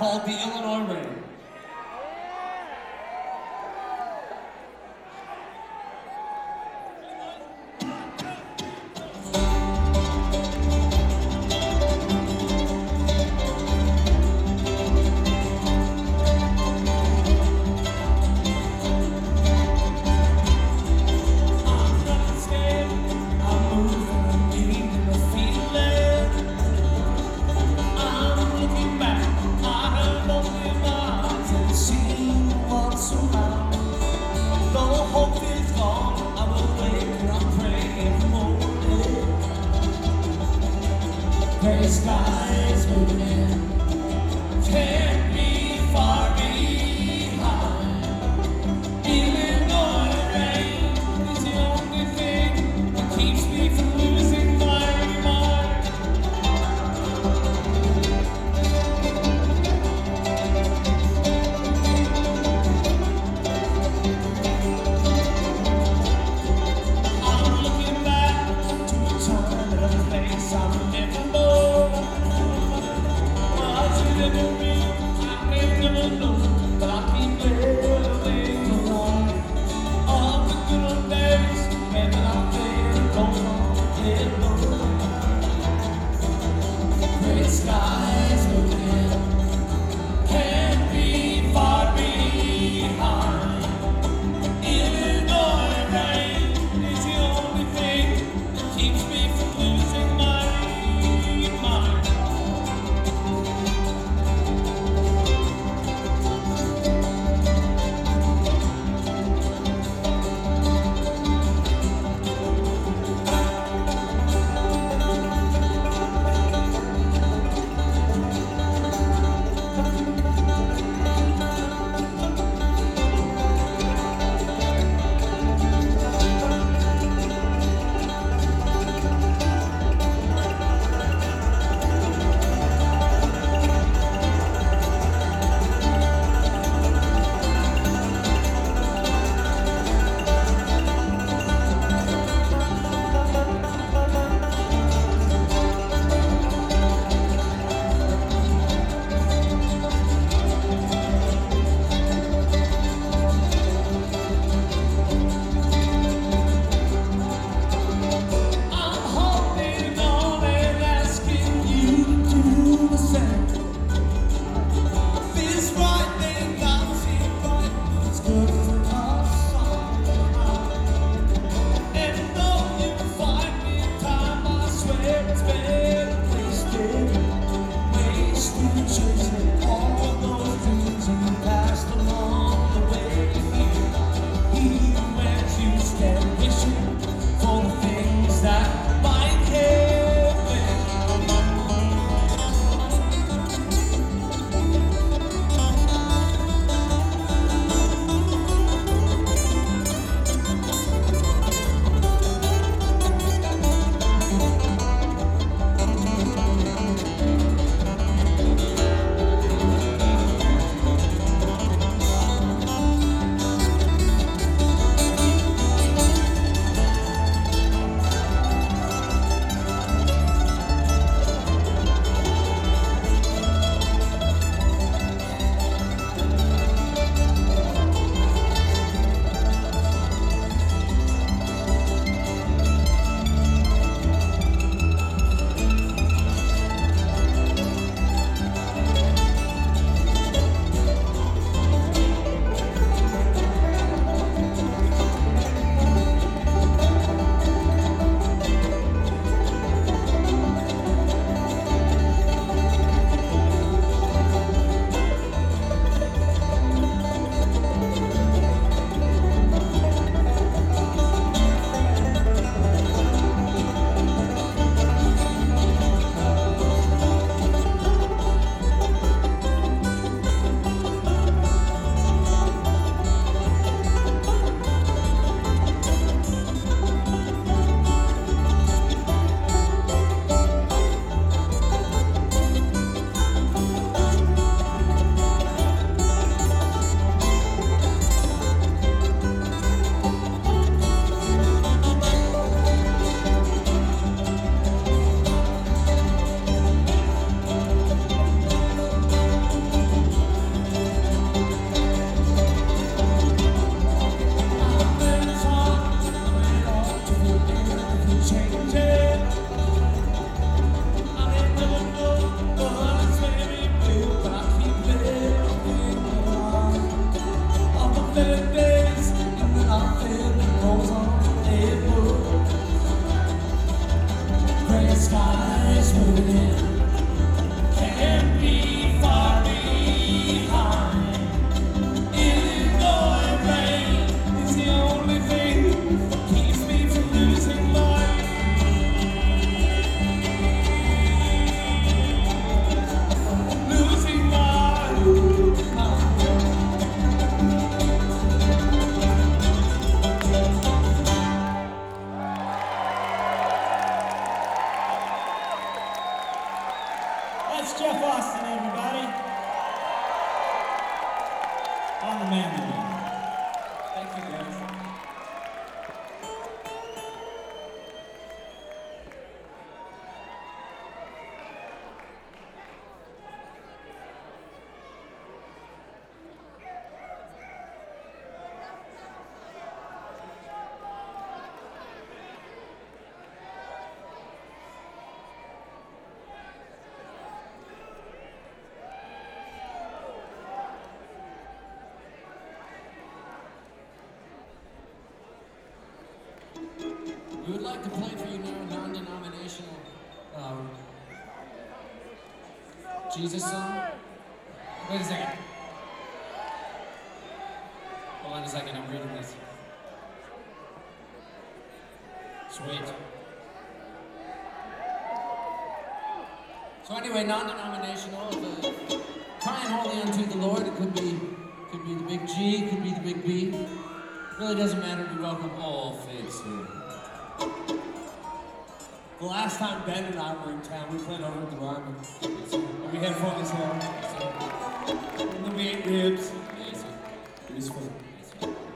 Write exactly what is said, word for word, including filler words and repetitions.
called the Illinois Rain. I'm looking back, I have only my man to me. Thank you, guys. We would like to play for you now a non-denominational um, Jesus song. Wait a second. Hold on a second, I'm reading this. Sweet. So anyway, non-denominational, uh, crying holy unto the Lord. It could be, could be the big G, could be the big B. It really doesn't matter. We welcome all faiths here. The last time Ben and I were in town, we played over at the Ryman. And we had fun as hell. And then we ate ribs. Amazing. It was fun.